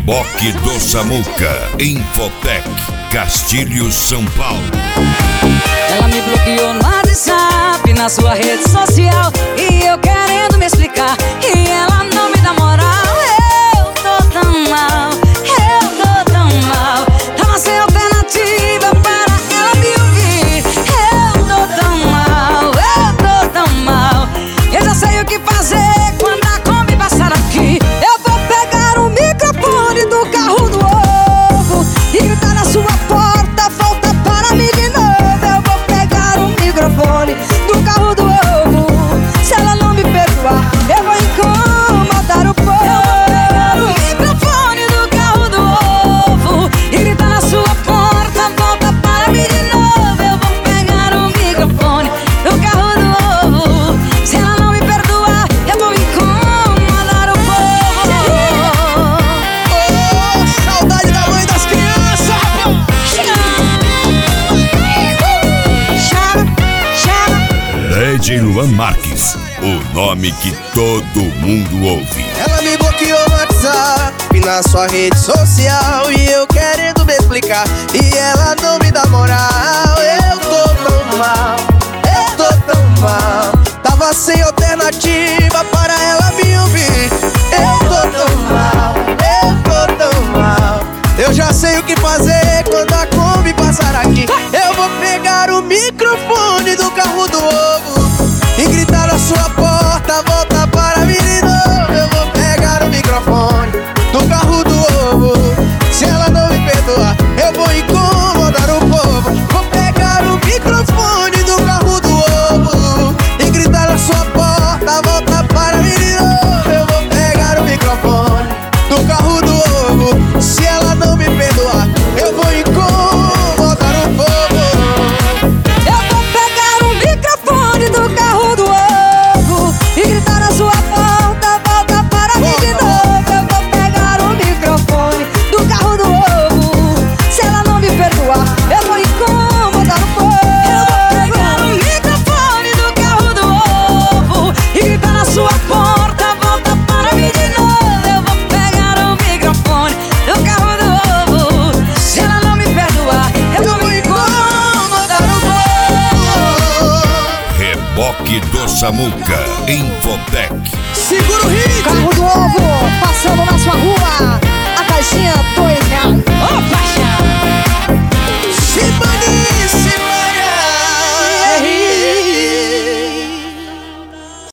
Reboque do Samuca, Infotec, Castilho, São Paulo. Ela me bloqueou no WhatsApp, na sua rede social, e eu querendo me explicar, e ela não me dá moral. Eu tô tão mal, eu tô tão mal. Tava sem alternativa para ela me ouvir. Eu tô tão mal, eu tô tão mal. Eu já sei o que fazer quando a Kombi passar aqui. Eu vou pegar o microfone do carro do ovo e gritar na sua porta: volta para mim de novo. Eu vou pegar o microfone do carro do ovo. Se ela não me perdoar, eu vou incomodar o povo. Eu vou pegar o microfone do carro do ovo e gritar na sua porta: volta para mim de novo. Eu vou pegar o microfone do carro do ovo. Se ela não me perdoar, eu vou incomodar o povo. Oh, saudade da mãe das crianças. DJ Luan Marques, o nome que todo mundo ouve. Ela me bloqueou no WhatsApp, na sua rede social, e eu querendo me explicar, e ela não me dá moral. Eu tô tão mal, eu tô tão mal. Tava sem alternativa para ela me ouvir. Eu tô tão mal, eu tô tão mal. Eu já sei o que fazer quando a Kombi passar aqui. Eu vou pegar o microfone do carro do ovo e gritar na sua porta: volta para mim de novo. Eu vou pegar o microfone do carro do ovo. Se ela não me perdoar, eu vou incomodar o povo. Vou pegar o microfone do carro do ovo e gritar na sua porta: volta para mim de novo. Eu vou pegar o microfone do carro do ovo. Se ela não me perdoar, eu vou incomodar o povo. Eu vou pegar o microfone do carro do ovo e gritar na sua porta: volta para mim de novo. Eu vou pegar o microfone do carro do ovo. Se ela não me perdoar, eu vou incomodar o povo. Eu vou pegar o microfone do carro do ovo e gritar na sua porta: volta para mim de novo. Eu vou pegar o microfone do carro do ovo. Se ela não me perdoar, eu vou incomodar o povo. Reboque do Samuca, Infotec. Segura o hit! Carro do ovo, passando na sua rua. A caixinha R$2. Ô, paixão! Se manda